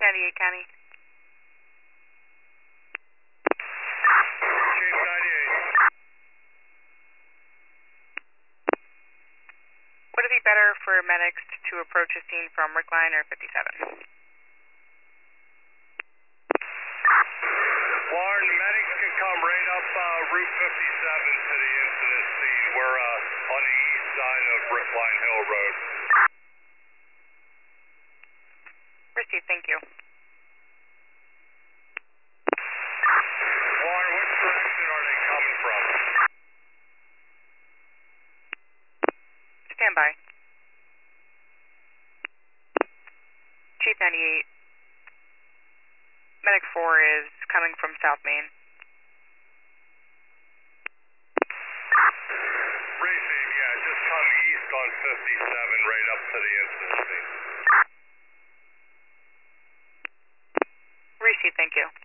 98 County. Chief 98. Would it be better for medics to approach the scene from Rickline or 57? Warren, the medics can come right up Route 57 to the incident scene. We're on the east side of Rickline Hill Road. Received, thank you. Warren, which direction are they coming from? Stand by. Chief 98. Medic 4 is coming from South Main. Receive, yeah, just come east on 57 right up to the incident scene. Received, thank you.